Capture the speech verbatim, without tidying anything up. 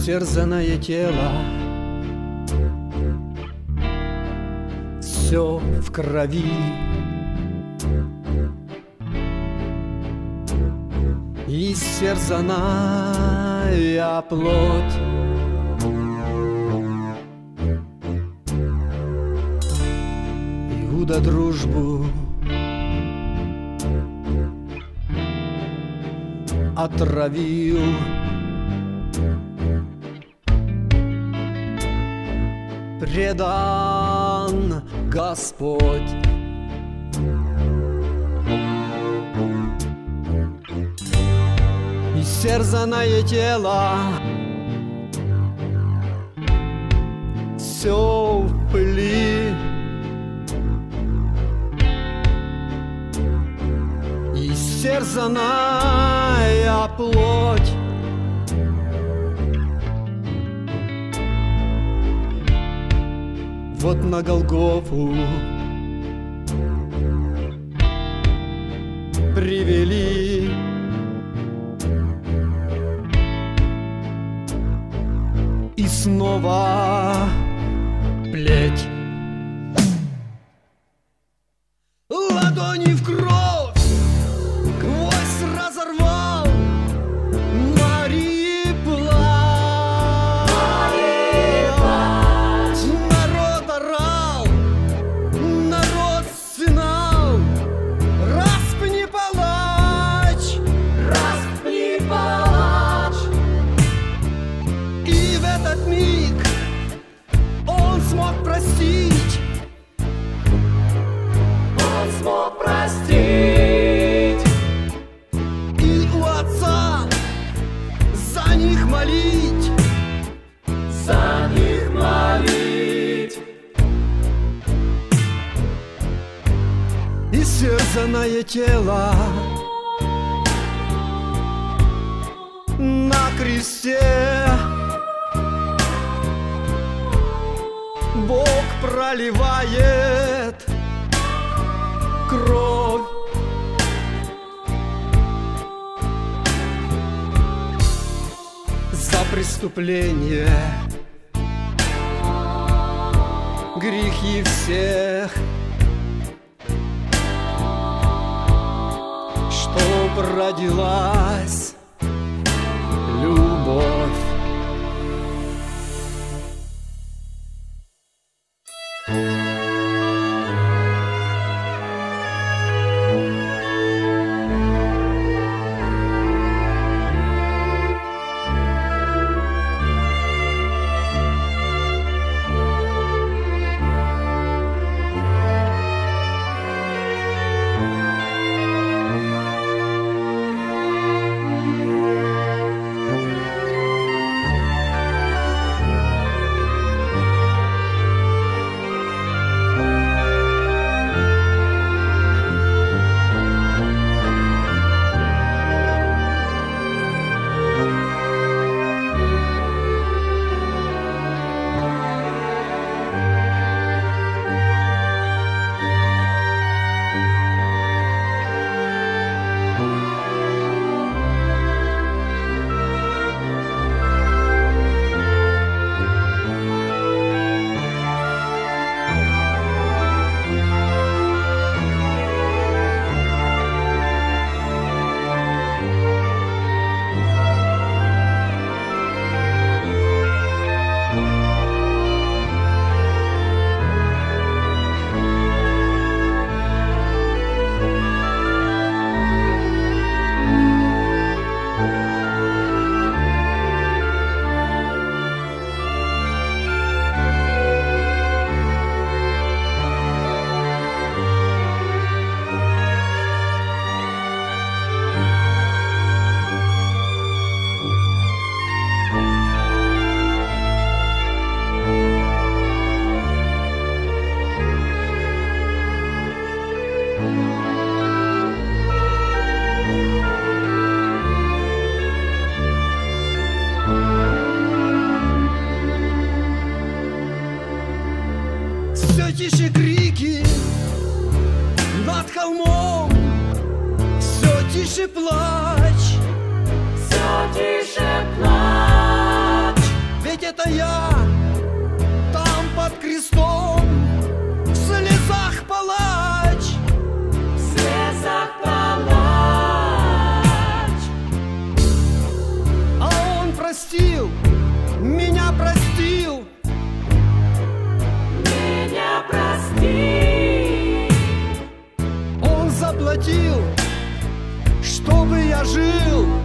Истерзанное тело, все в крови. Истерзанная плоть, Иуда дружбу отравил. Предан Господь. Истерзанное тело, все в пыли. Истерзанная плоть, вот на Голгофу привели. И снова плеть. Ладони в кровь, гвоздь разорвал. Марии плачь, народ орал, народ стенал. Распни палач, распни палач. И в этот миг он смог простить, он смог простить. И у Отца за них молить, за них молить. Истерзанное тело на кресте, Бог проливает кровь. За преступление, грехи всех, чтоб родилась любовь. Все тише крики над холмом, все тише плач, все тише плач. это я, там под крестом, в слезах палач, в слезах палач. А он простил, меня простил, меня простил. Он заплатил, чтобы я жил.